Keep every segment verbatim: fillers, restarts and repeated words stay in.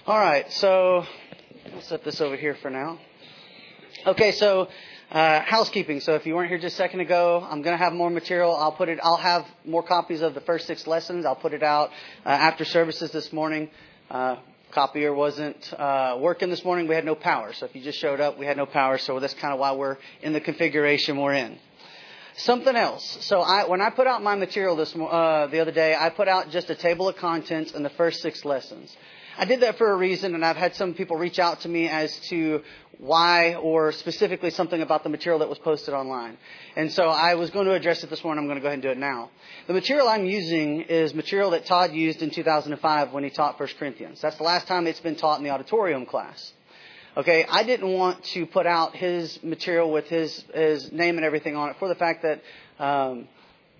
All right, so I'll set this over here for now. Okay, so uh, housekeeping. So if you weren't here just a second ago, I'm going to have more material. I'll put it. I'll have more copies of the first six lessons. I'll put it out uh, after services this morning. Uh, copier wasn't uh, working this morning. We had no power. So if you just showed up, we had no power. So that's kind of why we're in the configuration we're in. Something else. So I, when I put out my material this uh, the other day, I put out just a table of contents in the first six lessons. I did that for a reason, and I've had some people reach out to me as to why, or specifically something about the material that was posted online. And so I was going to address it this morning. I'm going to go ahead and do it now. The material I'm using is material that Todd used in two thousand five when he taught First Corinthians. That's the last time it's been taught in the auditorium class. Okay, I didn't want to put out his material with his, his name and everything on it for the fact that um,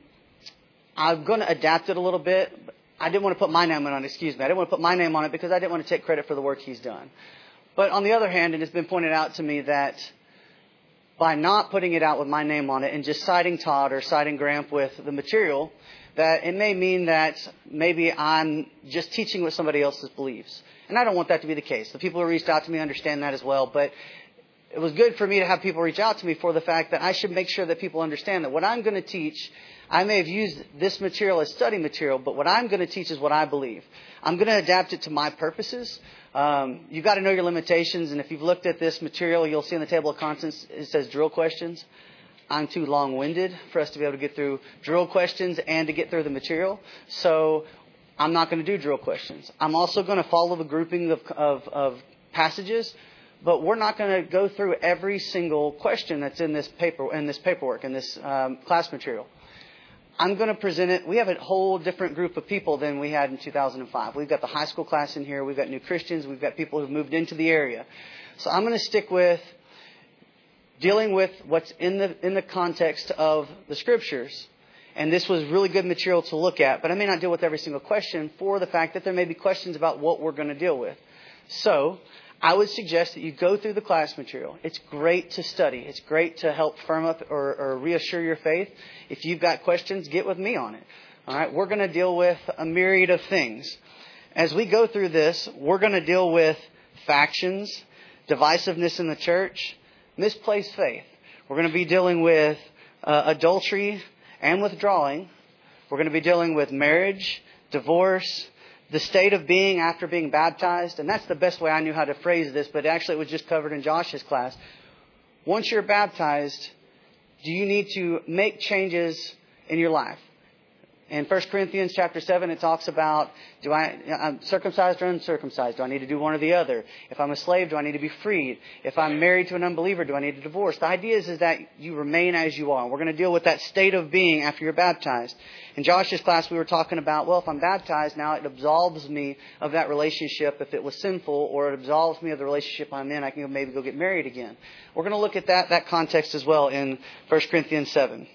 I'm going to adapt it a little bit. I didn't want to put my name on it, excuse me. I didn't want to put my name on it because I didn't want to take credit for the work he's done. But on the other hand, it has been pointed out to me that by not putting it out with my name on it and just citing Todd or citing Gramp with the material, that it may mean that maybe I'm just teaching what somebody else's beliefs. And I don't want that to be the case. The people who reached out to me understand that as well. But it was good for me to have people reach out to me for the fact that I should make sure that people understand that what I'm going to teach, I may have used this material as study material, but what I'm going to teach is what I believe. I'm going to adapt it to my purposes. Um, you've got to know your limitations. And if you've looked at this material, you'll see in the table of contents, it says drill questions. I'm too long-winded for us to be able to get through drill questions and to get through the material. So I'm not going to do drill questions. I'm also going to follow the grouping of, of, of passages, but we're not going to go through every single question that's in this paper, in this paperwork, in this um, class material. I'm going to present it. We have a whole different group of people than we had in two thousand five. We've got the high school class in here. We've got new Christians. We've got people who've moved into the area. So I'm going to stick with dealing with what's in the in the context of the Scriptures. And this was really good material to look at. But I may not deal with every single question for the fact that there may be questions about what we're going to deal with. So I would suggest that you go through the class material. It's great to study. It's great to help firm up or, or reassure your faith. If you've got questions, get with me on it. All right, we're going to deal with a myriad of things. As we go through this, we're going to deal with factions, divisiveness in the church, misplaced faith. We're going to be dealing with uh, adultery and withdrawing. We're going to be dealing with marriage, divorce, the state of being after being baptized. And that's the best way I knew how to phrase this, but actually it was just covered in Josh's class. Once you're baptized, do you need to make changes in your life? In First Corinthians chapter seven, it talks about, do I, I'm circumcised or uncircumcised? Do I need to do one or the other? If I'm a slave, do I need to be freed? If I'm married to an unbeliever, do I need a divorce? The idea is, is that you remain as you are. We're going to deal with that state of being after you're baptized. In Josh's class, we were talking about, well, if I'm baptized now, it absolves me of that relationship if it was sinful, or it absolves me of the relationship I'm in. I can maybe go get married again. We're going to look at that, that context as well in First Corinthians seven.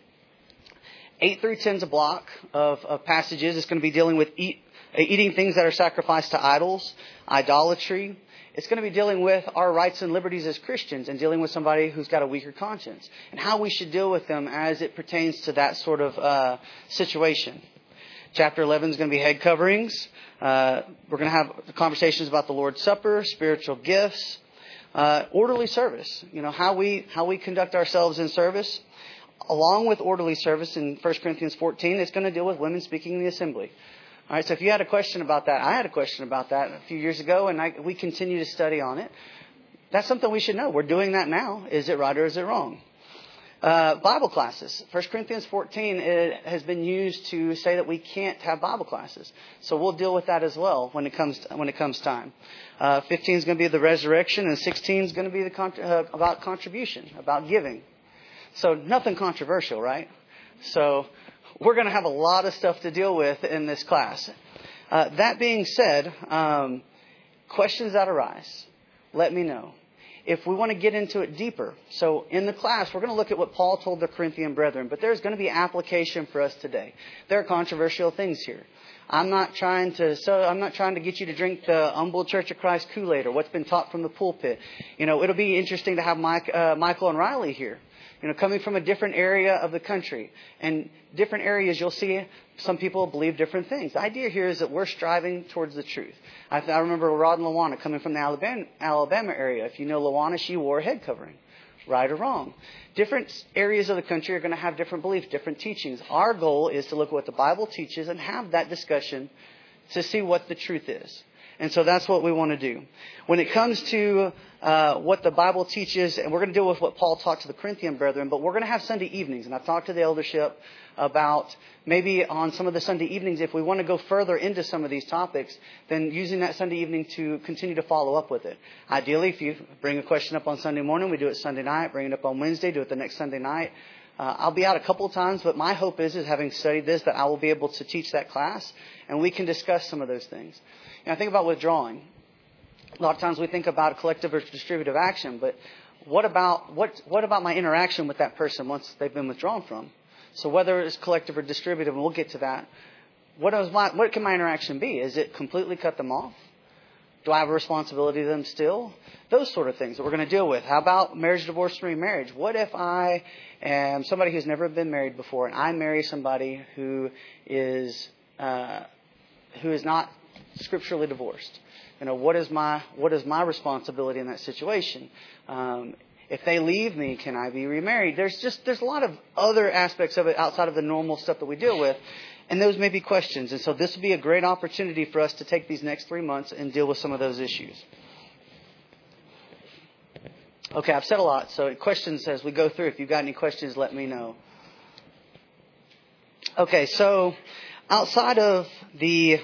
eight through ten is a block of, of passages. It's going to be dealing with eat, eating things that are sacrificed to idols, idolatry. It's going to be dealing with our rights and liberties as Christians and dealing with somebody who's got a weaker conscience and how we should deal with them as it pertains to that sort of uh, situation. Chapter eleven is going to be head coverings. Uh, we're going to have conversations about the Lord's Supper, spiritual gifts, uh, orderly service. You know, how we how we conduct ourselves in service. Along with orderly service in First Corinthians fourteen, it's going to deal with women speaking in the assembly. All right, so if you had a question about that, I had a question about that a few years ago, and I, we continue to study on it. That's something we should know. We're doing that now. Is it right or is it wrong? Uh, Bible classes. First Corinthians fourteen it has been used to say that we can't have Bible classes. So we'll deal with that as well when it comes when it comes time. Uh, fifteen is going to be the resurrection, and sixteen is going to be the con- uh, about contribution, about giving. So nothing controversial, right? So we're going to have a lot of stuff to deal with in this class. Uh, that being said, um, questions that arise, let me know. If we want to get into it deeper, so in the class, we're going to look at what Paul told the Corinthian brethren, but there's going to be application for us today. There are controversial things here. I'm not trying to so I'm not trying to get you to drink the Humble Church of Christ Kool-Aid or what's been taught from the pulpit. You know, it'll be interesting to have Mike, uh, Michael and Riley here. You know, coming from a different area of the country. And different areas, you'll see some people believe different things. The idea here is that we're striving towards the truth. I, I remember Rod and Lawana coming from the Alabama, Alabama area. If you know Lawana, she wore a head covering. Right or wrong. Different areas of the country are going to have different beliefs, different teachings. Our goal is to look at what the Bible teaches and have that discussion to see what the truth is. And so that's what we want to do. When it comes to uh, what the Bible teaches, and we're going to deal with what Paul talked to the Corinthian brethren, but we're going to have Sunday evenings. And I've talked to the eldership about maybe on some of the Sunday evenings, if we want to go further into some of these topics, then using that Sunday evening to continue to follow up with it. Ideally, if you bring a question up on Sunday morning, we do it Sunday night. Bring it up on Wednesday, do it the next Sunday night. Uh, I'll be out a couple of times, but my hope is, is having studied this, that I will be able to teach that class, and we can discuss some of those things. And I think about withdrawing. A lot of times we think about collective or distributive action, but what about what what about my interaction with that person once they've been withdrawn from? So whether it's collective or distributive, and we'll get to that, what is my what can my interaction be? Is it completely cut them off? Do I have a responsibility to them still? Those sort of things that we're going to deal with. How about marriage, divorce, and remarriage? What if I am somebody who's never been married before, and I marry somebody who is uh, who is not scripturally divorced? You know, what is my what is my responsibility in that situation? Um, if they leave me, can I be remarried? There's just there's a lot of other aspects of it outside of the normal stuff that we deal with, and those may be questions. And so this will be a great opportunity for us to take these next three months and deal with some of those issues. Okay, I've said a lot. So questions as we go through. If you've got any questions, let me know. Okay, so outside of the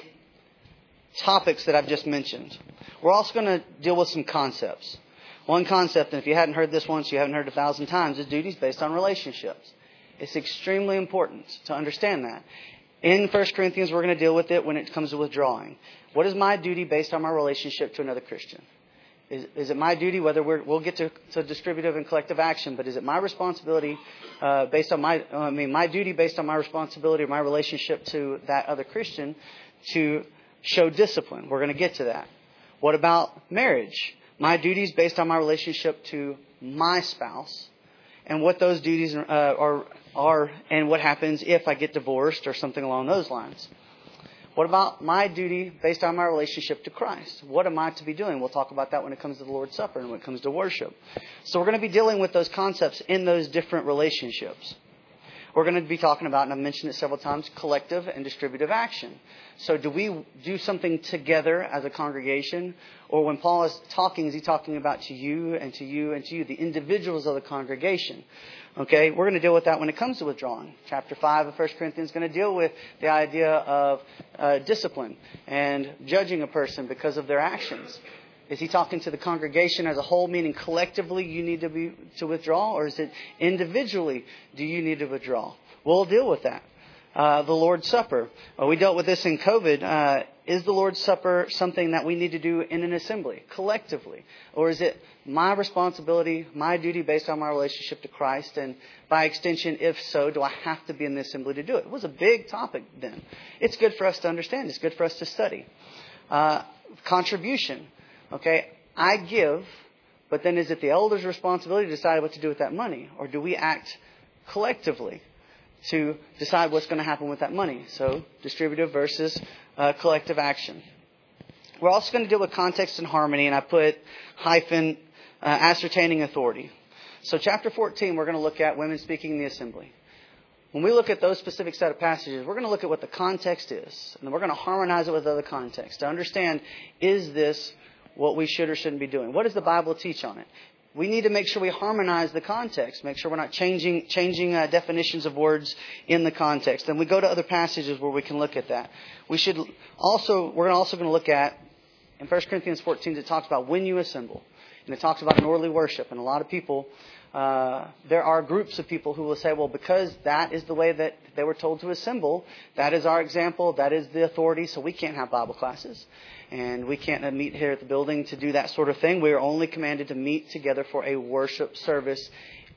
topics that I've just mentioned, we're also going to deal with some concepts. One concept, and if you hadn't heard this once, you haven't heard it a thousand times, is duties based on relationships. It's extremely important to understand that. In First Corinthians, we're going to deal with it when it comes to withdrawing. What is my duty based on my relationship to another Christian? Is, is it my duty, whether we're, we'll get to, to distributive and collective action, but is it my responsibility uh, based on my, I mean, my duty based on my responsibility or my relationship to that other Christian to show discipline? We're going to get to that. What about marriage? My duties based on my relationship to my spouse and what those duties uh, are, are and what happens if I get divorced or something along those lines. What about my duty based on my relationship to Christ? What am I to be doing? We'll talk about that when it comes to the Lord's Supper and when it comes to worship. So we're going to be dealing with those concepts in those different relationships. We're going to be talking about, and I've mentioned it several times, collective and distributive action. So do we do something together as a congregation? Or when Paul is talking, is he talking about to you and to you and to you, the individuals of the congregation? Okay, we're going to deal with that when it comes to withdrawing. Chapter five of First Corinthians is going to deal with the idea of uh, discipline and judging a person because of their actions. Is he talking to the congregation as a whole, meaning collectively you need to be to withdraw? Or is it individually do you need to withdraw? We'll deal with that. Uh, the Lord's Supper. Well, we dealt with this in COVID. Uh, is the Lord's Supper something that we need to do in an assembly, collectively? Or is it my responsibility, my duty based on my relationship to Christ? And by extension, if so, do I have to be in the assembly to do it? It was a big topic then. It's good for us to understand. It's good for us to study. Uh, contribution. Okay, I give, but then is it the elder's responsibility to decide what to do with that money? Or do we act collectively to decide what's going to happen with that money? So distributive versus uh, collective action. We're also going to deal with context and harmony, and I put hyphen uh, ascertaining authority. So chapter fourteen, we're going to look at women speaking in the assembly. When we look at those specific set of passages, we're going to look at what the context is, and then we're going to harmonize it with other contexts to understand, is this what we should or shouldn't be doing? What does the Bible teach on it? We need to make sure we harmonize the context, make sure we're not changing changing uh, definitions of words in the context. And we go to other passages where we can look at that. We should also we're also going to look at in First Corinthians fourteen, it talks about when you assemble, and it talks about an orderly worship. And a lot of people, uh, there are groups of people who will say, well, because that is the way that they were told to assemble, that is our example, that is the authority, so we can't have Bible classes. And we can't meet here at the building to do that sort of thing. We are only commanded to meet together for a worship service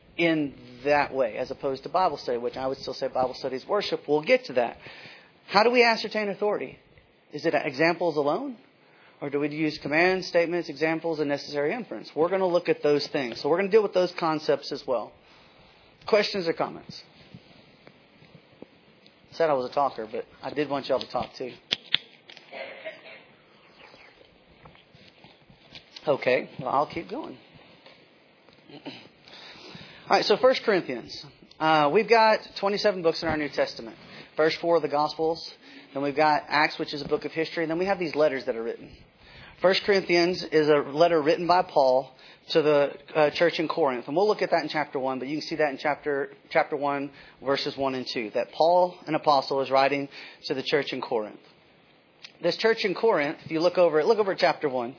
in that way, as opposed to Bible study, which I would still say Bible study is worship. We'll get to that. How do we ascertain authority? Is it examples alone? Or do we use commands, statements, examples, and necessary inference? We're going to look at those things. So we're going to deal with those concepts as well. Questions or comments? I said I was a talker, but I did want y'all to talk too. Okay, well, I'll keep going. All right, so First Corinthians. Uh, we've got twenty-seven books in our New Testament. First four of the Gospels. Then we've got Acts, which is a book of history. And then we have these letters that are written. First Corinthians is a letter written by Paul to the uh, church in Corinth. And we'll look at that in chapter one, but you can see that in chapter chapter one, verses one and two. That Paul, an apostle, is writing to the church in Corinth. This church in Corinth, if you look over it, look over at chapter one.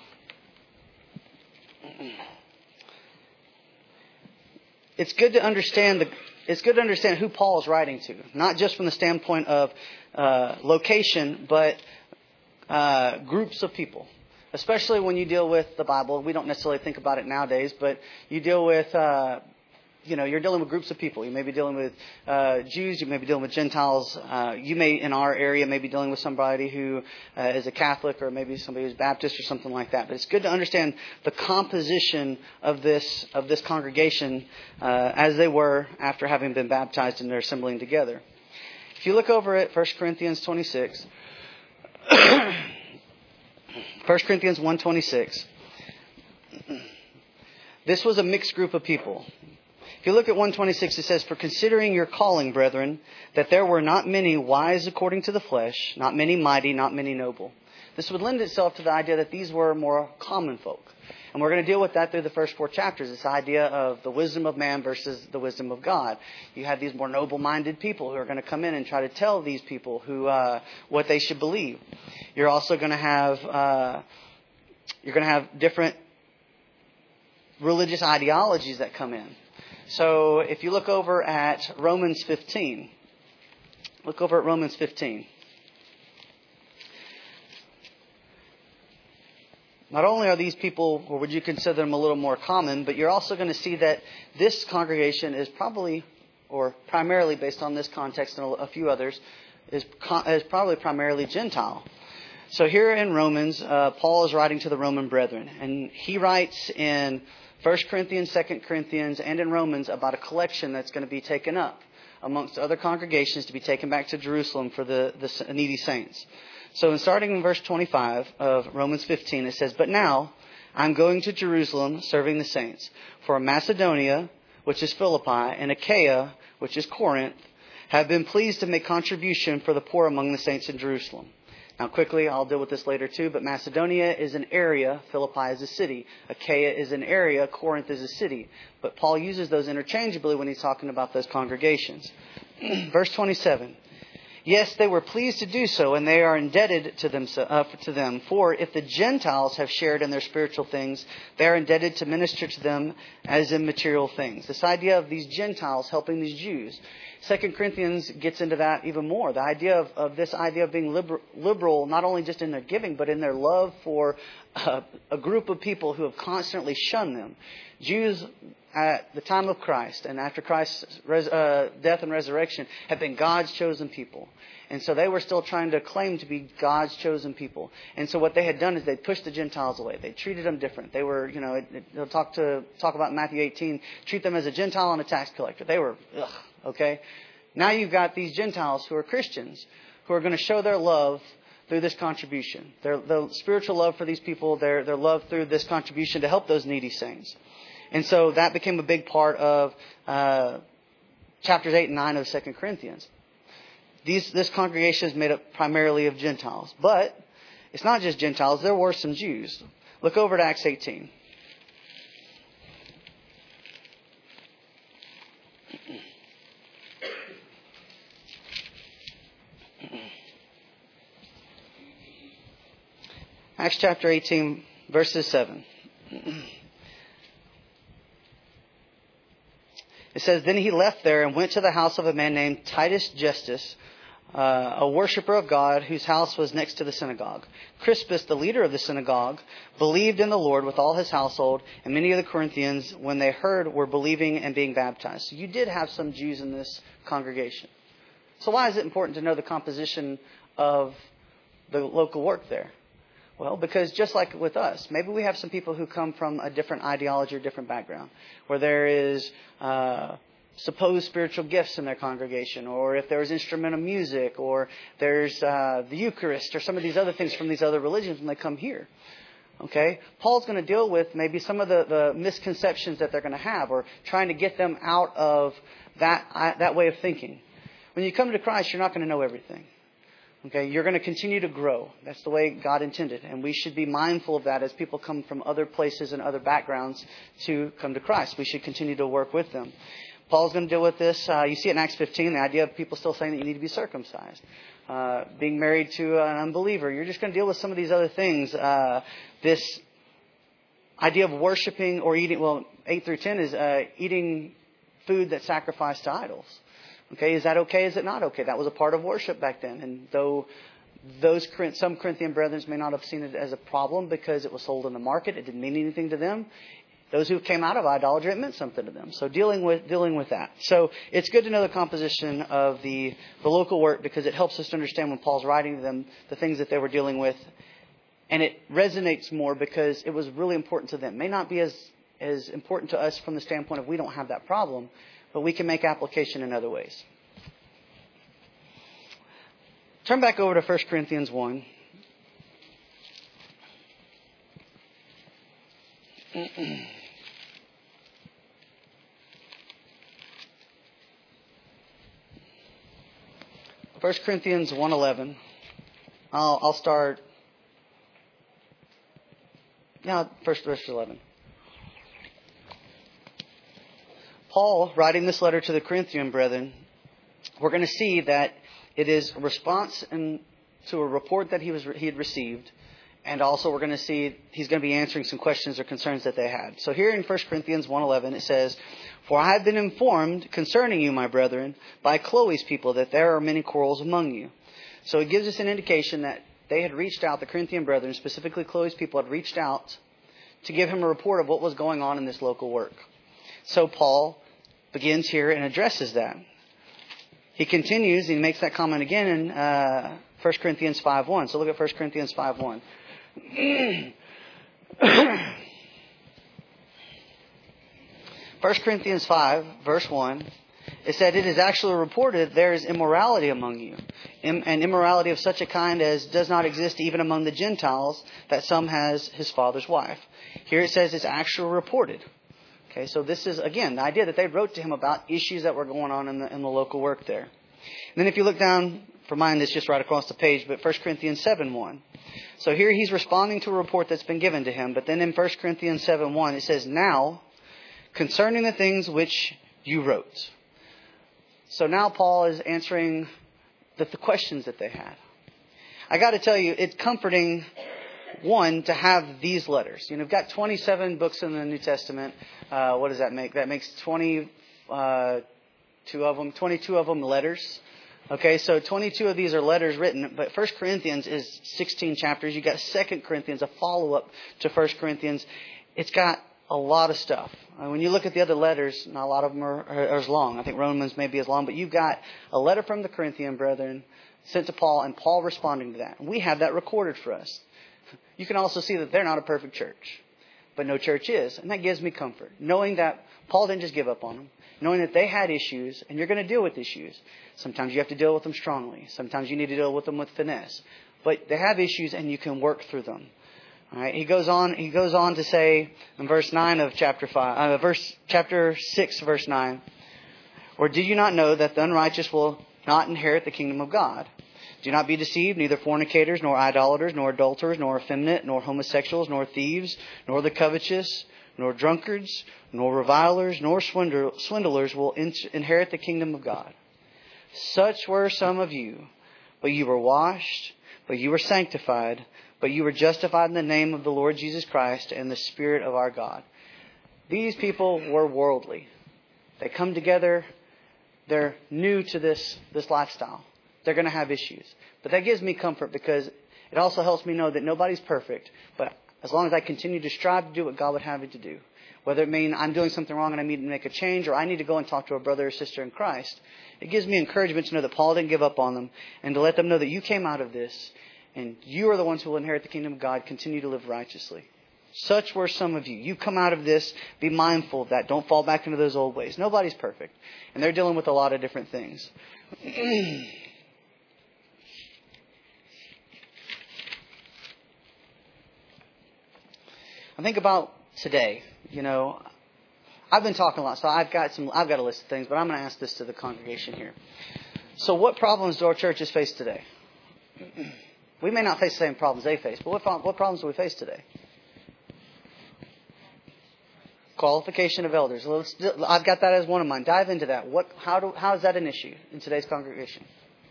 It's good to understand the it's good to understand who Paul is writing to, not just from the standpoint of uh, location, but uh, groups of people. Especially when you deal with the Bible, we don't necessarily think about it nowadays, but you deal with, uh, you know, you're dealing with groups of people. You may be dealing with uh, Jews, you may be dealing with Gentiles. Uh, you may, in our area, may be dealing with somebody who uh, is a Catholic or maybe somebody who's Baptist or something like that. But it's good to understand the composition of this of this congregation uh, as they were after having been baptized and they're assembling together. If you look over at First Corinthians twenty-six. First Corinthians one twenty-six. This was a mixed group of people. If you look at one twenty-six, it says, "For considering your calling, brethren, that there were not many wise according to the flesh, not many mighty, not many noble." This would lend itself to the idea that these were more common folk. And we're going to deal with that through the first four chapters. This idea of the wisdom of man versus the wisdom of God. You have these more noble-minded people who are going to come in and try to tell these people who uh, what they should believe. You're also going to have uh, you're going to have different religious ideologies that come in. So if you look over at Romans fifteen, look over at Romans fifteen. Not only are these people, or would you consider them a little more common, but you're also going to see that this congregation is probably, or primarily based on this context and a few others, is, is probably primarily Gentile. So here in Romans, uh, Paul is writing to the Roman brethren, and he writes in First Corinthians, Second Corinthians, and in Romans about a collection that's going to be taken up amongst other congregations to be taken back to Jerusalem for the, the needy saints. So in starting in verse twenty-five of Romans fifteen, it says, "But now I'm going to Jerusalem serving the saints. For Macedonia, which is Philippi, and Achaia, which is Corinth, have been pleased to make contribution for the poor among the saints in Jerusalem." Now quickly, I'll deal with this later too, but Macedonia is an area, Philippi is a city. Achaia is an area, Corinth is a city. But Paul uses those interchangeably when he's talking about those congregations. Verse twenty-seven. "Yes, they were pleased to do so, and they are indebted to them, uh, to them. For if the Gentiles have shared in their spiritual things, they are indebted to minister to them as in material things." This idea of these Gentiles helping these Jews. Second Corinthians gets into that even more. The idea of, of this idea of being liberal, liberal, not only just in their giving, but in their love for uh, a group of people who have constantly shunned them. Jews at the time of Christ and after Christ's res- uh, death and resurrection have been God's chosen people. And so they were still trying to claim to be God's chosen people. And so what they had done is they pushed the Gentiles away. They treated them different. They were, you know, it, it, they'll talk to talk about in Matthew eighteen, treat them as a Gentile and a tax collector. They were, ugh, okay? Now you've got these Gentiles who are Christians who are going to show their love through this contribution. Their, their spiritual love for these people, their, their love through this contribution to help those needy saints. And so that became a big part of uh, chapters eight and nine of Second Corinthians. These, this congregation is made up primarily of Gentiles. But it's not just Gentiles. There were some Jews. Look over to Acts eighteen. Acts chapter eighteen, verses seven. It says, "Then he left there and went to the house of a man named Titus Justus, uh, a worshiper of God, whose house was next to the synagogue. Crispus, the leader of the synagogue, believed in the Lord with all his household, and many of the Corinthians, when they heard, were believing and being baptized." So you did have some Jews in this congregation. So why is it important to know the composition of the local work there? Well, because just like with us, maybe we have some people who come from a different ideology or different background, where there is uh, supposed spiritual gifts in their congregation, or if there's instrumental music, or there's uh, the Eucharist, or some of these other things from these other religions when they come here. Okay? Paul's going to deal with maybe some of the, the misconceptions that they're going to have, or trying to get them out of that uh, that way of thinking. When you come to Christ, you're not going to know everything. Okay? You're going to continue to grow. That's the way God intended. And we should be mindful of that as people come from other places and other backgrounds to come to Christ. We should continue to work with them. Paul's going to deal with this. Uh, you see it in Acts fifteen, the idea of people still saying that you need to be circumcised. Uh, being married to an unbeliever. You're just going to deal with some of these other things. Uh, this idea of worshiping or eating, well, eight through ten is uh, eating food that's sacrificed to idols. Okay, is that okay? Is it not okay? That was a part of worship back then. And though those some Corinthian brethren may not have seen it as a problem because it was sold in the market, it didn't mean anything to them. Those who came out of idolatry, it meant something to them. So dealing with dealing with that. So it's good to know the composition of the, the local work, because it helps us to understand when Paul's writing to them the things that they were dealing with. And it resonates more because it was really important to them. It may not be as, as important to us from the standpoint of we don't have that problem, but we can make application in other ways. Turn back over to First Corinthians one. First Corinthians one eleven. I'll, I'll start. Yeah, first verse eleven. Paul, writing this letter to the Corinthian brethren, we're going to see that it is a response in, to a report that he was he had received, and also we're going to see he's going to be answering some questions or concerns that they had. So here in First Corinthians one eleven it says, "For I have been informed concerning you, my brethren, by Chloe's people, that there are many quarrels among you." So it gives us an indication that they had reached out, the Corinthian brethren, specifically Chloe's people, had reached out to give him a report of what was going on in this local work. So Paul begins here and addresses that. He continues, he makes that comment again in uh, First Corinthians five one. So look at First Corinthians five one. First Corinthians five, verse one, it said, "It is actually reported there is immorality among you, and immorality of such a kind as does not exist even among the Gentiles, that some has his father's wife." Here it says it's actually reported. Okay, so this is, again, the idea that they wrote to him about issues that were going on in the, in the local work there. And then if you look down, for mine it's just right across the page, but First Corinthians seven one. So here he's responding to a report that's been given to him. But then in First Corinthians seven one it says, "Now, concerning the things which you wrote." So now Paul is answering the, the questions that they had. I got to tell you, it's comforting, one, to have these letters. You know, we've got twenty-seven books in the New Testament. Uh, what does that make? That makes twenty, uh, two of them, twenty-two of them letters. Okay, so twenty-two of these are letters written, but First Corinthians is sixteen chapters. You got Second Corinthians, a follow-up to First Corinthians. It's got a lot of stuff. Uh, when you look at the other letters, not a lot of them are, are, are as long. I think Romans may be as long, but you've got a letter from the Corinthian brethren sent to Paul, and Paul responding to that. And we have that recorded for us. You can also see that they're not a perfect church, but no church is, and that gives me comfort, knowing that Paul didn't just give up on them, knowing that they had issues, and you're going to deal with issues. Sometimes you have to deal with them strongly. Sometimes you need to deal with them with finesse. But they have issues, and you can work through them. All right. He goes on. He goes on to say in verse nine of chapter five, uh, verse chapter six, verse nine. "Or do you not know that the unrighteous will not inherit the kingdom of God? Do not be deceived, neither fornicators, nor idolaters, nor adulterers, nor effeminate, nor homosexuals, nor thieves, nor the covetous, nor drunkards, nor revilers, nor swindlers will inherit the kingdom of God. Such were some of you, but you were washed, but you were sanctified, but you were justified in the name of the Lord Jesus Christ and the Spirit of our God." These people were worldly. They come together. They're new to this, this lifestyle. They're going to have issues. But that gives me comfort, because it also helps me know that nobody's perfect. But as long as I continue to strive to do what God would have me to do, whether it mean I'm doing something wrong and I need to make a change, or I need to go and talk to a brother or sister in Christ, it gives me encouragement to know that Paul didn't give up on them, and to let them know that you came out of this and you are the ones who will inherit the kingdom of God. Continue to live righteously. Such were some of you. You come out of this, be mindful of that. Don't fall back into those old ways. Nobody's perfect. And they're dealing with a lot of different things. I think about today, you know, I've been talking a lot, so I've got some, I've got a list of things, but I'm going to ask this to the congregation here. So what problems do our churches face today? We may not face the same problems they face, but what, what problems do we face today? Qualification of elders. I've got that as one of mine. Dive into that. What? How do? How is that an issue in today's congregation?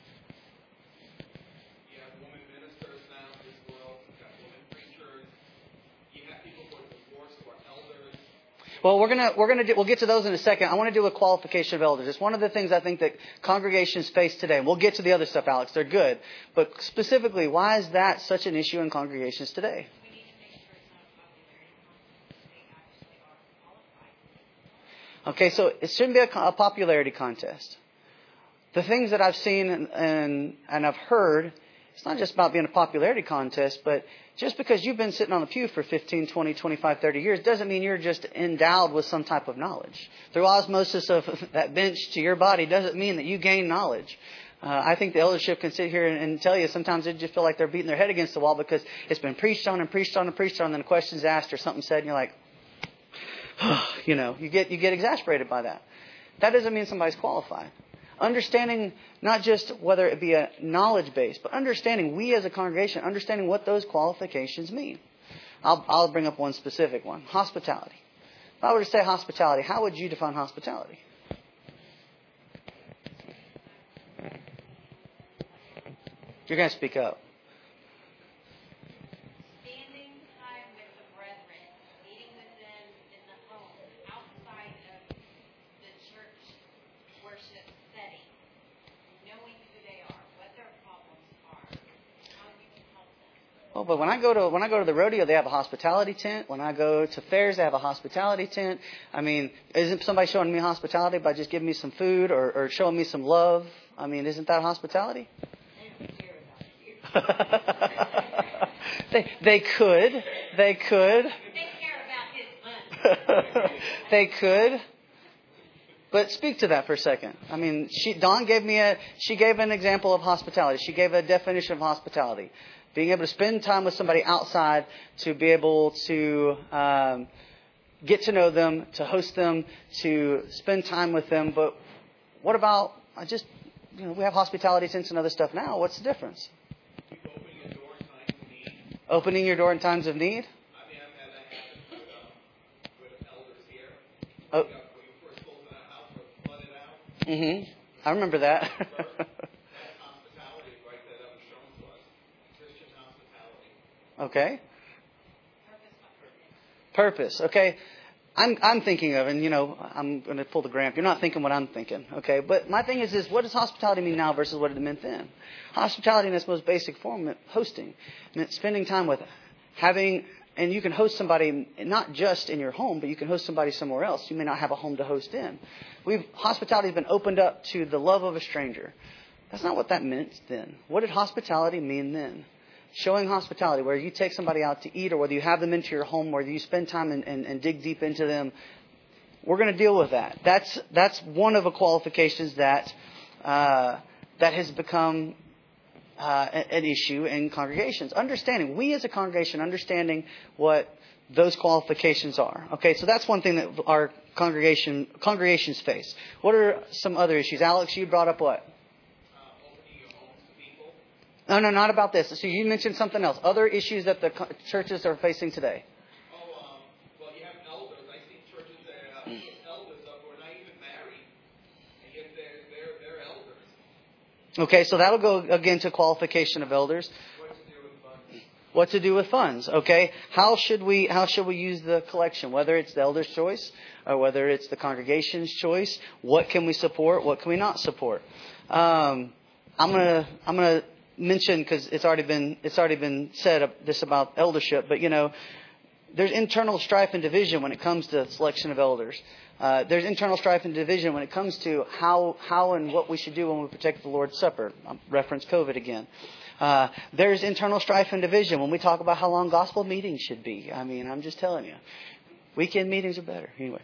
You have women ministers now in this world. You have women preachers. You have people who are divorced who are elders. Well, we're gonna we're gonna do, we'll get to those in a second. I want to do a qualification of elders. It's one of the things I think that congregations face today. And we'll get to the other stuff, Alex. They're good, but specifically, why is that such an issue in congregations today? Okay, so it shouldn't be a, a popularity contest. The things that I've seen and, and and I've heard, it's not just about being a popularity contest, but just because you've been sitting on the pew for fifteen, twenty, twenty-five, thirty years doesn't mean you're just endowed with some type of knowledge. Through osmosis of that bench to your body doesn't mean that you gain knowledge. Uh, I think the eldership can sit here and, and tell you sometimes they just feel like they're beating their head against the wall because it's been preached on and preached on and preached on, and then a question's asked or something said, and you're like, you know, you get you get exasperated by that. That doesn't mean somebody's qualified. Understanding not just whether it be a knowledge base, but understanding we as a congregation, understanding what those qualifications mean. I'll, I'll bring up one specific one. Hospitality. If I were to say hospitality, how would you define hospitality? You're going to speak up. Oh, but when I go to when I go to the rodeo, they have a hospitality tent. When I go to fairs, they have a hospitality tent. I mean, isn't somebody showing me hospitality by just giving me some food or, or showing me some love? I mean, isn't that hospitality? they they could they could They care about his money. They could. But speak to that for a second. I mean, she Dawn gave me a she gave an example of hospitality. She gave a definition of hospitality. Being able to spend time with somebody outside, to be able to um, get to know them, to host them, to spend time with them. But what about I just, you know, we have hospitality tents and other stuff now. What's the difference? Opening your door in times of need. Opening your door in times of need? I mean, I've had that happen with, um, with elders here. Oh. We got, when we first opened our house, we flooded out. Mm-hmm. I remember that. Okay. Purpose. Okay. I'm I'm thinking of, and you know, I'm going to pull the Gramp. You're not thinking what I'm thinking. Okay. But my thing is, is what does hospitality mean now versus what it meant then? Hospitality in its most basic form meant hosting. And it's spending time with, having, and you can host somebody not just in your home, but you can host somebody somewhere else. You may not have a home to host in. We've hospitality has been opened up to the love of a stranger. That's not what that meant then. What did hospitality mean then? Showing hospitality, where you take somebody out to eat or whether you have them into your home, whether you spend time and, and, and dig deep into them. We're going to deal with that. That's that's one of the qualifications that uh, that has become uh, an issue in congregations. Understanding, we as a congregation, understanding what those qualifications are. Okay, so that's one thing that our congregation congregations face. What are some other issues? Alex, you brought up what? No, no, not about this. So you mentioned something else. Other issues that the churches are facing today. Oh, um, well, you have elders. I see churches that have elders up who are not even married, and yet they're, they're, they're elders. Okay, so that'll go again to qualification of elders. What to do with funds? What to do with funds? Okay, how should we how should we use the collection? Whether it's the elder's choice or whether it's the congregation's choice. What can we support? What can we not support? Um, I'm gonna I'm gonna. mention, because it's already been it's already been said this about eldership, but you know, there's internal strife and division when it comes to selection of elders. Uh, there's internal strife and division when it comes to how how and what we should do when we protect the Lord's Supper. I'll reference COVID again. Uh, there's internal strife and division when we talk about how long gospel meetings should be. I mean, I'm just telling you. Weekend meetings are better. Anyway.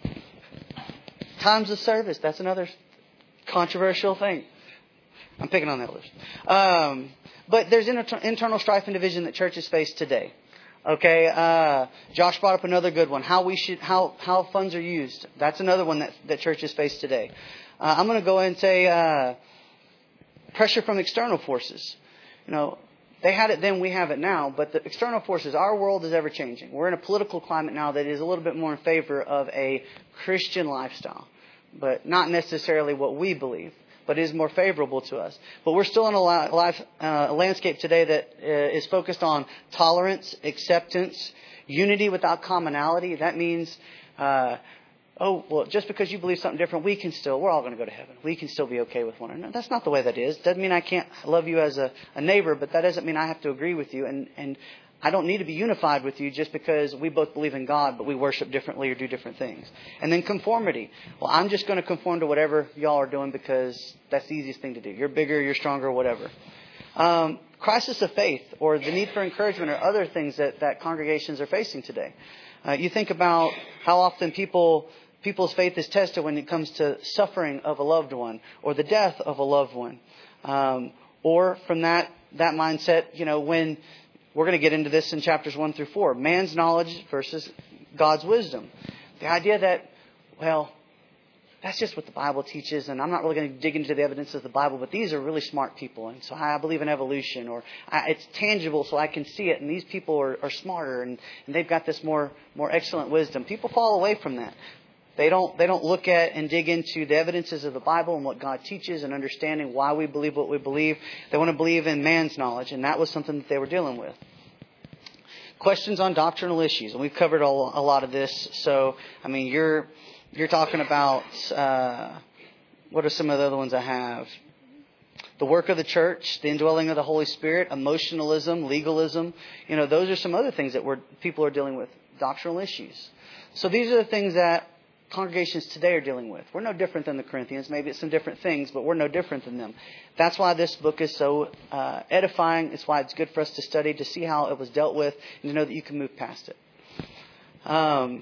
Times of service. That's another controversial thing. I'm picking on the elders. Um, but there's inter- internal strife and division that churches face today. Okay, uh, Josh brought up another good one. How we should, how how funds are used. That's another one that, that churches face today. Uh, I'm going to go and say uh, pressure from external forces. You know, they had it then, we have it now. But the external forces, our world is ever changing. We're in a political climate now that is a little bit more in favor of a Christian lifestyle, but not necessarily what we believe, but is more favorable to us. But we're still in a life, uh, landscape today that uh, is focused on tolerance, acceptance, unity without commonality. That means, uh, oh, well, just because you believe something different, we can still, we're all going to go to heaven. We can still be okay with one another. That's not the way that is. Doesn't mean I can't love you as a, a neighbor, but that doesn't mean I have to agree with you. And, and I don't need to be unified with you just because we both believe in God, but we worship differently or do different things. And then conformity. Well, I'm just going to conform to whatever y'all are doing because that's the easiest thing to do. You're bigger, you're stronger, whatever. Um, crisis of faith or the need for encouragement or other things that, that congregations are facing today. Uh, you think about how often people people's faith is tested when it comes to suffering of a loved one or the death of a loved one. Um, or from that, that mindset, you know, when... We're going to get into this in chapters one through four. Man's knowledge versus God's wisdom. The idea that, well, that's just what the Bible teaches, and I'm not really going to dig into the evidence of the Bible, but these are really smart people, and so I believe in evolution, or I, it's tangible so I can see it, and these people are, are smarter, and, and they've got this more more excellent wisdom. People fall away from that. They don't they don't look at and dig into the evidences of the Bible and what God teaches and understanding why we believe what we believe. They want to believe in man's knowledge, and that was something that they were dealing with. Questions on doctrinal issues, and we've covered a lot of this. So, I mean, you're you're talking about uh, what are some of the other ones I have? The work of the church, the indwelling of the Holy Spirit, emotionalism, legalism. You know, those are some other things that we're, people are dealing with. Doctrinal issues. So these are the things that congregations today are dealing with. We're no different than the Corinthians. Maybe it's some different things, but we're no different than them. That's why this book is so uh, edifying. It's why it's good for us to study, to see how it was dealt with, and to know that you can move past it. Um,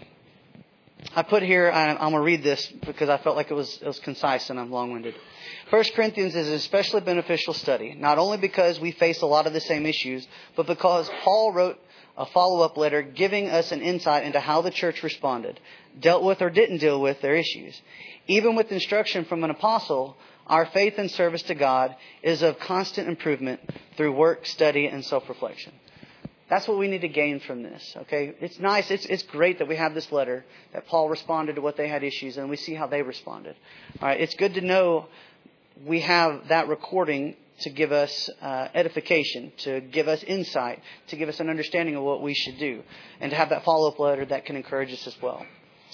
I put here, I, I'm going to read this because I felt like it was, it was concise and I'm long-winded. First Corinthians is an especially beneficial study, not only because we face a lot of the same issues, but because Paul wrote a follow-up letter giving us an insight into how the church responded, dealt with or didn't deal with their issues. Even with instruction from an apostle, our faith and service to God is of constant improvement through work, study, and self-reflection. That's what we need to gain from this, okay? It's nice, it's it's great that we have this letter, that Paul responded to what they had issues, and we see how they responded. All right, it's good to know we have that recording to give us uh, edification, to give us insight, to give us an understanding of what we should do, and to have that follow-up letter that can encourage us as well.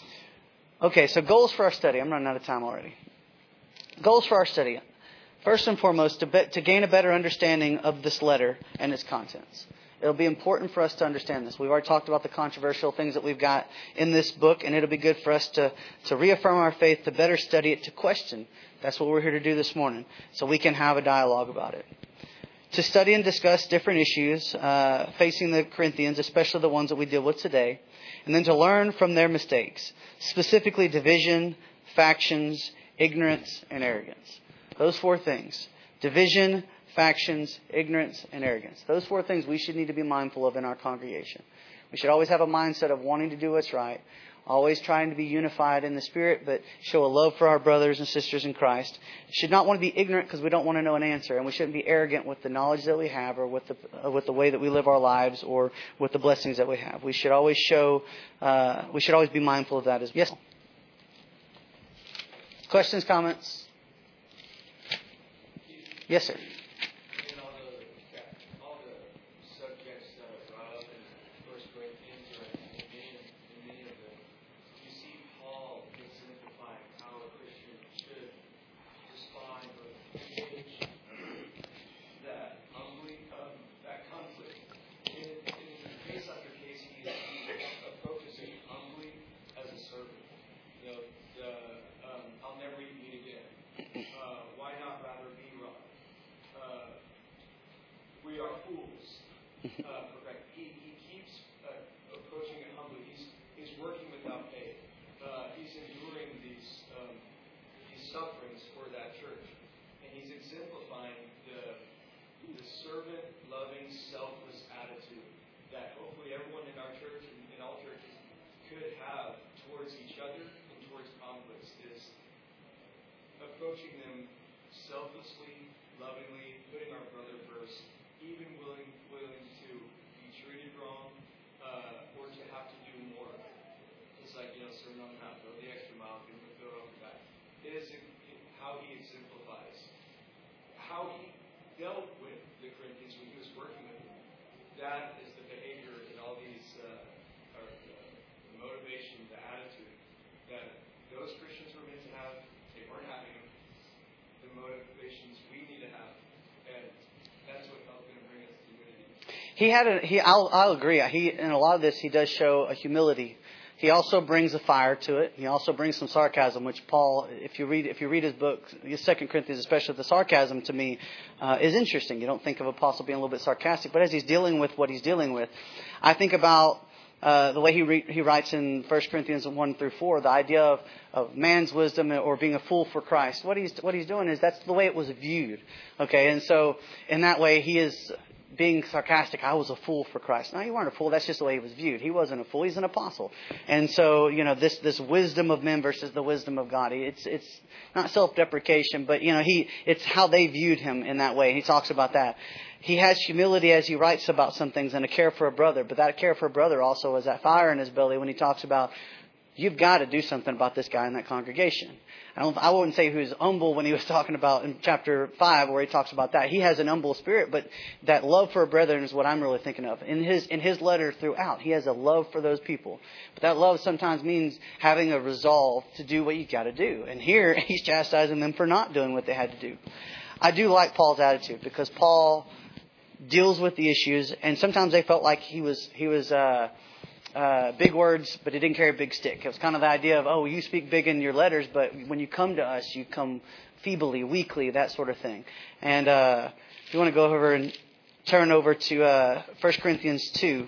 Okay, so goals for our study. I'm running out of time already. Goals for our study. First and foremost, to, be, to gain a better understanding of this letter and its contents. It'll be important for us to understand this. We've already talked about the controversial things that we've got in this book, and it'll be good for us to, to reaffirm our faith, to better study it, to question. That's what we're here to do this morning, so we can have a dialogue about it. To study and discuss different issues uh, facing the Corinthians, especially the ones that we deal with today, and then to learn from their mistakes, specifically division, factions, ignorance, and arrogance. Those four things. Division, factions, ignorance, and arrogance. Those four things we should need to be mindful of in our congregation. We should always have a mindset of wanting to do what's right, always trying to be unified in the Spirit, but show a love for our brothers and sisters in Christ. We should not want to be ignorant because we don't want to know an answer, and we shouldn't be arrogant with the knowledge that we have or with the uh, with the way that we live our lives or with the blessings that we have. We should always show, uh, we should always be mindful of that as well. Yes? Questions, comments? Yes, sir. sufferings for that church. And he's exemplifying the, the servant, loving, selfless attitude that hopefully everyone in our church and in all churches could have towards each other and towards conflicts, is approaching them selflessly, lovingly, putting our brother first, even willing willing to be treated wrong uh, or to have to do more. It's like, you know, Sermon on the Mount, go the extra mile, give him a fill off the back. It is how he exemplifies, how he dealt with the Corinthians when he was working with them. That is the behavior in all these, uh, or the, the motivation, the attitude that those Christians were meant to have. They weren't having them. The motivations we need to have, and that's what helped them bring us to unity. He had a he. I'll I'll agree. He in a lot of this he does show a humility. He also brings a fire to it. He also brings some sarcasm, which Paul, if you read if you read his book, Second Corinthians, especially the sarcasm to me uh, is interesting. You don't think of Apostle being a little bit sarcastic, but as he's dealing with what he's dealing with, I think about uh, the way he re- he writes in First Corinthians one through four, the idea of, of man's wisdom or being a fool for Christ. What he's what he's doing is that's the way it was viewed. Okay, and so in that way he is being sarcastic. I was a fool for Christ. No, you weren't a fool. That's just the way he was viewed. He wasn't a fool. He's an apostle. And so, you know, this this wisdom of men versus the wisdom of God. It's it's not self-deprecation, but, you know, he it's how they viewed him in that way. He talks about that. He has humility as he writes about some things and a care for a brother. But that care for a brother also is that fire in his belly when he talks about, you've got to do something about this guy in that congregation. I don't. I wouldn't say he was humble when he was talking about in chapter five where he talks about that. He has an humble spirit, but that love for a brethren is what I'm really thinking of. In his in his letter throughout, he has a love for those people. But that love sometimes means having a resolve to do what you got to do. And here he's chastising them for not doing what they had to do. I do like Paul's attitude because Paul deals with the issues, and sometimes they felt like he was he was. Uh, Uh, big words, but he didn't carry a big stick. It was kind of the idea of, oh, you speak big in your letters, but when you come to us, you come feebly, weakly, that sort of thing. And uh, if you want to go over and turn over to uh, First Corinthians two.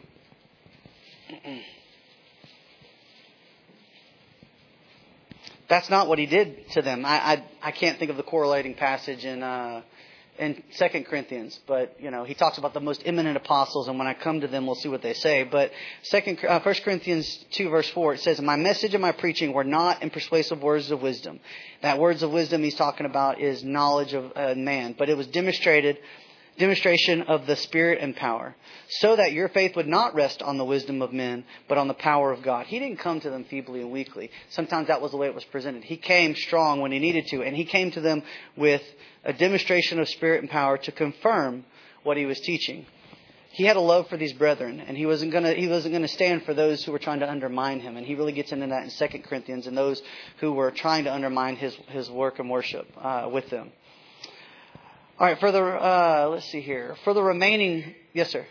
That's not what he did to them. I I, I can't think of the correlating passage in uh, in Second Corinthians, but you know he talks about the most eminent apostles, and when I come to them, we'll see what they say. But Second, uh, First Corinthians two verse four, it says, "My message and my preaching were not in persuasive words of wisdom." That words of wisdom he's talking about is knowledge of uh, man, but it was demonstrated. Demonstration of the Spirit and power, so that your faith would not rest on the wisdom of men, but on the power of God. He didn't come to them feebly and weakly. Sometimes that was the way it was presented. He came strong when he needed to, and he came to them with a demonstration of Spirit and power to confirm what he was teaching. He had a love for these brethren, and he wasn't going to he wasn't going to stand for those who were trying to undermine him. And he really gets into that in Second Corinthians, and those who were trying to undermine his his work and worship uh, with them. All right, for the, uh, let's see here. For the remaining, yes, sir.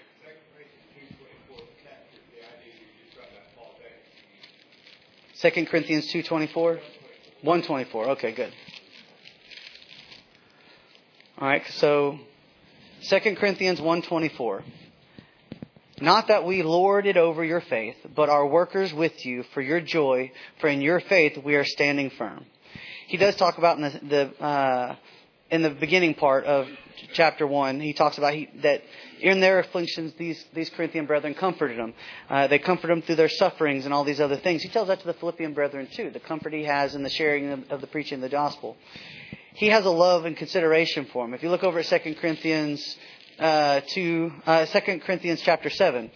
Second Corinthians two twenty-four? one twenty-four. Okay, good. All right, so Second Corinthians one twenty-four. Not that we lord it over your faith, but are workers with you for your joy, for in your faith we are standing firm. He does talk about in the, the uh, in the beginning part of chapter one, he talks about he, that in their afflictions, these, these Corinthian brethren comforted them. Uh, they comforted them through their sufferings and all these other things. He tells that to the Philippian brethren too, the comfort he has in the sharing of, of the preaching of the gospel. He has a love and consideration for them. If you look over at Second Corinthians uh, two, uh, Second Corinthians chapter seven,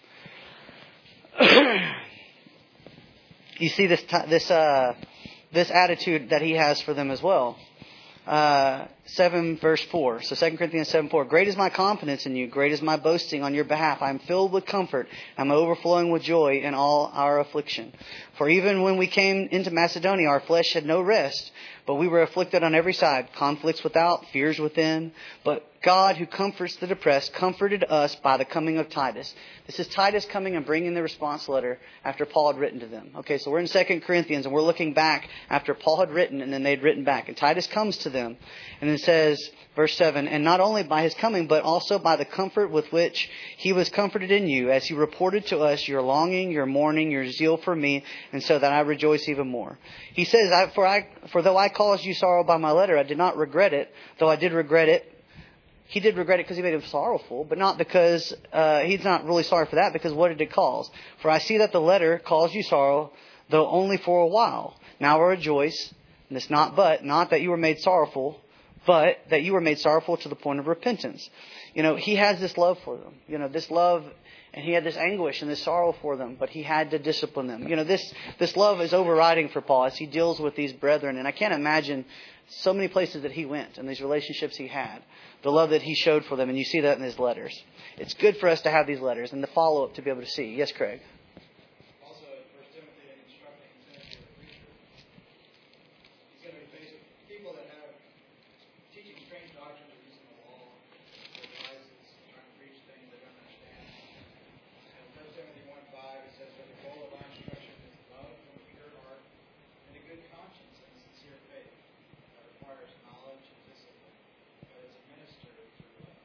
you see this this uh, this attitude that he has for them as well. Uh, seven verse four. So Second Corinthians seven four. Great is my confidence in you. Great is my boasting on your behalf. I am filled with comfort. I am overflowing with joy in all our affliction. For even when we came into Macedonia, our flesh had no rest, but we were afflicted on every side, conflicts without, fears within. But God, who comforts the depressed, comforted us by the coming of Titus. This is Titus coming and bringing the response letter after Paul had written to them. Okay, so we're in Second Corinthians and we're looking back after Paul had written and then they'd written back. And Titus comes to them. And it says, verse seven, and not only by his coming, but also by the comfort with which he was comforted in you, as he reported to us your longing, your mourning, your zeal for me, and so that I rejoice even more. He says, I, for, I, for though I caused you sorrow by my letter, I did not regret it, though I did regret it. He did regret it because he made him sorrowful, but not because, uh, he's not really sorry for that, because what did it cause? For I see that the letter caused you sorrow, though only for a while. Now I rejoice, and it's not but, not that you were made sorrowful, but that you were made sorrowful to the point of repentance. You know, he has this love for them. You know, this love, and he had this anguish and this sorrow for them, but he had to discipline them. You know, this, this love is overriding for Paul as he deals with these brethren. And I can't imagine so many places that he went and these relationships he had. The love that he showed for them, and you see that in his letters. It's good for us to have these letters and the follow-up to be able to see. Yes, Craig? Also, First Timothy, in instructing Timothy, the preacher, he's going to be faced with people that have teaching strange doctrines or using the law for devices, trying to preach things they don't understand. And First Timothy one five, it says, "For the goal of our instruction is love from a pure heart and a good conscience and a sincere faith that requires knowledge and discipline, but is administered through love."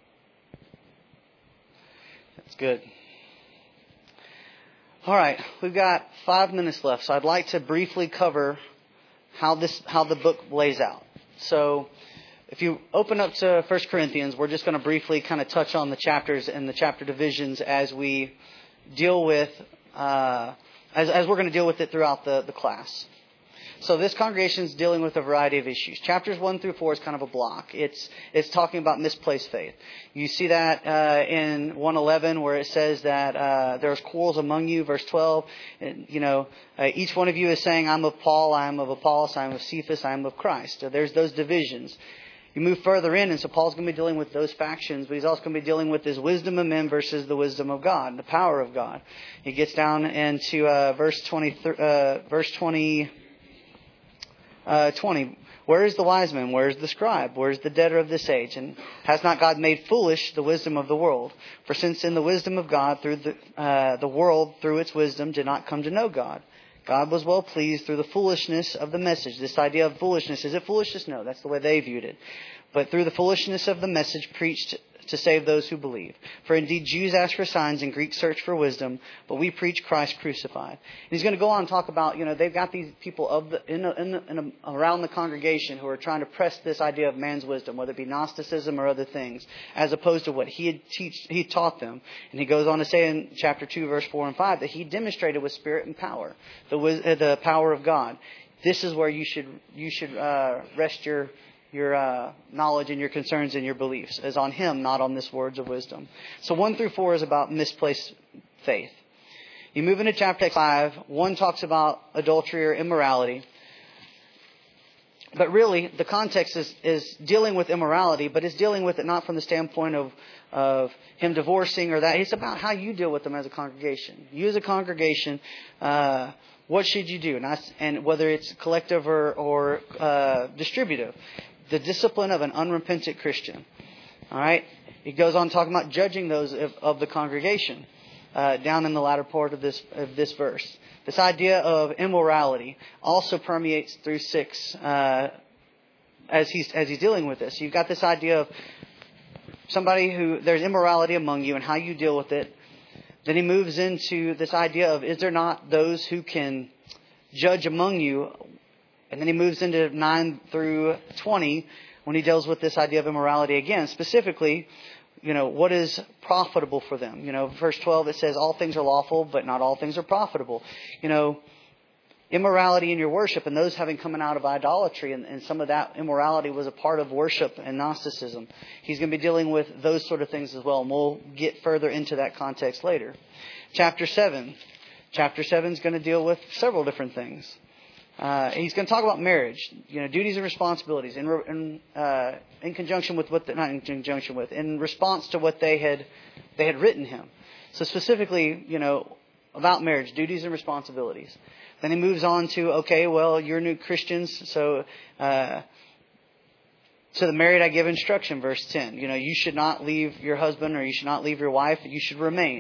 That's good. All right, we've got five minutes left, so I'd like to briefly cover how this, how the book lays out. So, if you open up to First Corinthians, we're just going to briefly kind of touch on the chapters and the chapter divisions as we deal with, uh, as, as we're going to deal with it throughout the, the class. So this congregation is dealing with a variety of issues. Chapters one through four is kind of a block. It's it's talking about misplaced faith. You see that uh, in one eleven where it says that uh, there's quarrels among you. Verse twelve, and, you know, uh, each one of you is saying, "I'm of Paul, I am of Apollos, I am of Cephas, I am of Christ." So there's those divisions. You move further in, and so Paul's going to be dealing with those factions, but he's also going to be dealing with his wisdom of men versus the wisdom of God, the power of God. He gets down into uh, verse twenty, uh, verse twenty. Uh, twenty. Where is the wise man? Where is the scribe? Where is the debtor of this age? And has not God made foolish the wisdom of the world? For since in the wisdom of God, through the uh, the world through its wisdom did not come to know God, God was well pleased through the foolishness of the message. This idea of foolishness, is it foolishness? No, that's the way they viewed it. But through the foolishness of the message preached to save those who believe. For indeed Jews ask for signs and Greeks search for wisdom, but we preach Christ crucified. And he's going to go on and talk about, you know, they've got these people of the, in, the, in, the, in the, around the congregation who are trying to press this idea of man's wisdom, whether it be Gnosticism or other things, as opposed to what he had teach, he taught them. And he goes on to say in chapter two, verse four and five, that he demonstrated with spirit and power, the, the power of God. This is where you should you should uh, rest your your uh, knowledge and your concerns and your beliefs, is on him, not on this words of wisdom. So one through four is about misplaced faith. You move into chapter five. One talks about adultery or immorality. But really, the context is, is dealing with immorality, but it's dealing with it not from the standpoint of, of him divorcing or that. It's about how you deal with them as a congregation. You as a congregation, uh, what should you do? And, I, and whether it's collective or, or uh, distributive. The discipline of an unrepentant Christian. All right? He goes on talking about judging those of, of the congregation uh, down in the latter part of this of this verse. This idea of immorality also permeates through six uh, as he's as he's dealing with this. You've got this idea of somebody who there's immorality among you and how you deal with it. Then he moves into this idea of, is there not those who can judge among you? And then he moves into nine through twenty when he deals with this idea of immorality again. Specifically, you know, what is profitable for them? You know, verse twelve, it says, all things are lawful, but not all things are profitable. You know, immorality in your worship and those having come out of idolatry. And, and some of that immorality was a part of worship and Gnosticism. He's going to be dealing with those sort of things as well. And we'll get further into that context later. Chapter seven. Chapter seven is going to deal with several different things. Uh, he's going to talk about marriage, you know, duties and responsibilities in in, uh, in conjunction with what the, not in conjunction with, in response to what they had they had written him. So specifically, you know, about marriage, duties and responsibilities. Then he moves on to, okay, well, you're new Christians, so uh, to the married I give instruction, verse ten. You know, you should not leave your husband or you should not leave your wife. You should remain.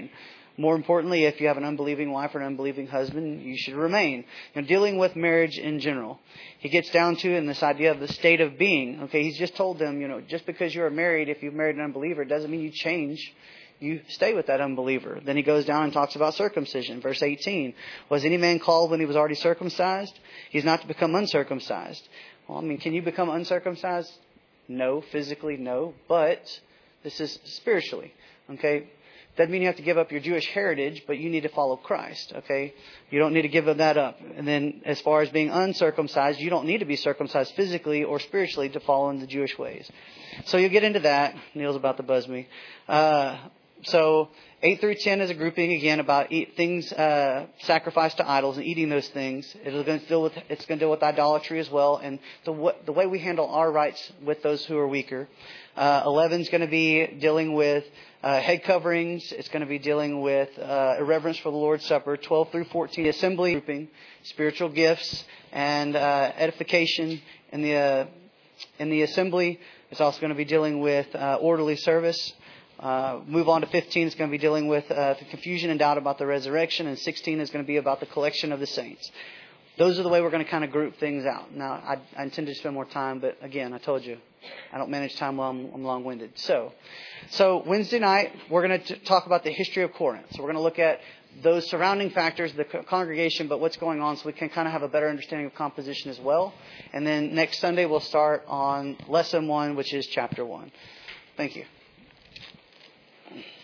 More importantly, if you have an unbelieving wife or an unbelieving husband, you should remain. You know, dealing with marriage in general. He gets down to in this idea of the state of being. Okay, he's just told them, you know, just because you are married, if you've married an unbeliever, it doesn't mean you change. You stay with that unbeliever. Then he goes down and talks about circumcision. Verse eighteen. Was any man called when he was already circumcised? He's not to become uncircumcised. Well, I mean, can you become uncircumcised? No. Physically, no. But this is spiritually. Okay? Doesn't mean you have to give up your Jewish heritage, but you need to follow Christ, okay? You don't need to give that up. And then as far as being uncircumcised, you don't need to be circumcised physically or spiritually to follow in the Jewish ways. So you'll get into that. Neil's about to buzz me. Uh, so eight through ten is a grouping, again, about eat things uh, sacrificed to idols and eating those things. It's going to deal with, it's going to deal with idolatry as well and the, the way we handle our rights with those who are weaker. Uh, eleven is going to be dealing with uh, head coverings. It's going to be dealing with uh, irreverence for the Lord's Supper. twelve through fourteen, assembly, grouping, spiritual gifts, and uh, edification in the uh, in the assembly. It's also going to be dealing with uh, orderly service. Uh, move on to fifteen. It's going to be dealing with uh, the confusion and doubt about the resurrection, and sixteen is going to be about the collection of the saints. Those are the way we're going to kind of group things out. Now, I, I intend to spend more time, but again, I told you, I don't manage time while I'm, I'm long-winded. So, so Wednesday night, we're going to talk about the history of Corinth. So we're going to look at those surrounding factors, the congregation, but what's going on so we can kind of have a better understanding of composition as well. And then next Sunday, we'll start on lesson one, which is chapter one. Thank you.